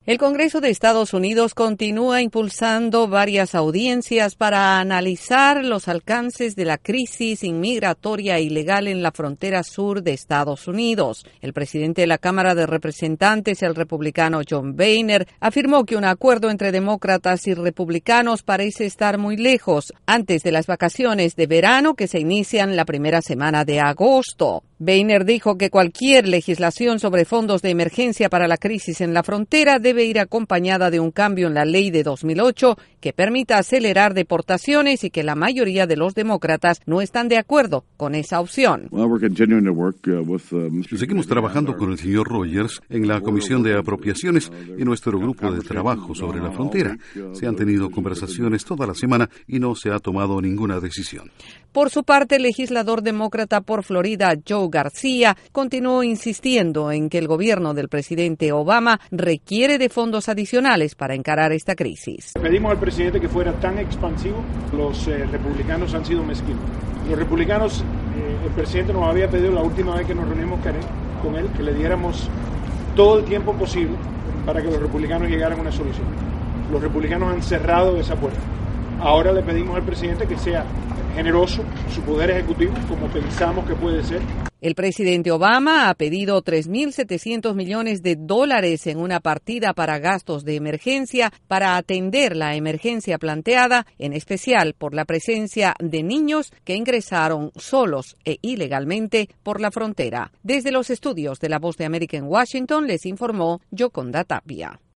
El Congreso de Estados Unidos continúa impulsando varias audiencias para analizar los alcances de la crisis inmigratoria ilegal en la frontera sur de Estados Unidos. El presidente de la Cámara de Representantes, el republicano John Boehner, afirmó que un acuerdo entre demócratas y republicanos parece estar muy lejos antes de las vacaciones de verano que se inician la primera semana de agosto. Boehner dijo que cualquier legislación sobre fondos de emergencia para la crisis en la frontera debe ir acompañada de un cambio en la ley de 2008 que permita acelerar deportaciones y que la mayoría de los demócratas no están de acuerdo con esa opción. Seguimos trabajando con el señor Rogers en la Comisión de Apropiaciones y nuestro grupo de trabajo sobre la frontera. Se han tenido conversaciones toda la semana y no se ha tomado ninguna decisión. Por su parte, el legislador demócrata por Florida, Joe García, continuó insistiendo en que el gobierno del presidente Obama requiere de fondos adicionales para encarar esta crisis. Pedimos al presidente que fuera tan expansivo. Los republicanos han sido mezquinos. Los republicanos, el presidente nos había pedido la última vez que nos reunimos con él, que le diéramos todo el tiempo posible para que los republicanos llegaran a una solución. Los republicanos han cerrado esa puerta. Ahora le pedimos al presidente que sea generoso su poder ejecutivo, como pensamos que puede ser. El presidente Obama ha pedido $3.700 millones en una partida para gastos de emergencia para atender la emergencia planteada, en especial por la presencia de niños que ingresaron solos e ilegalmente por la frontera. Desde los estudios de La Voz de América en Washington les informó Yoconda Tapia.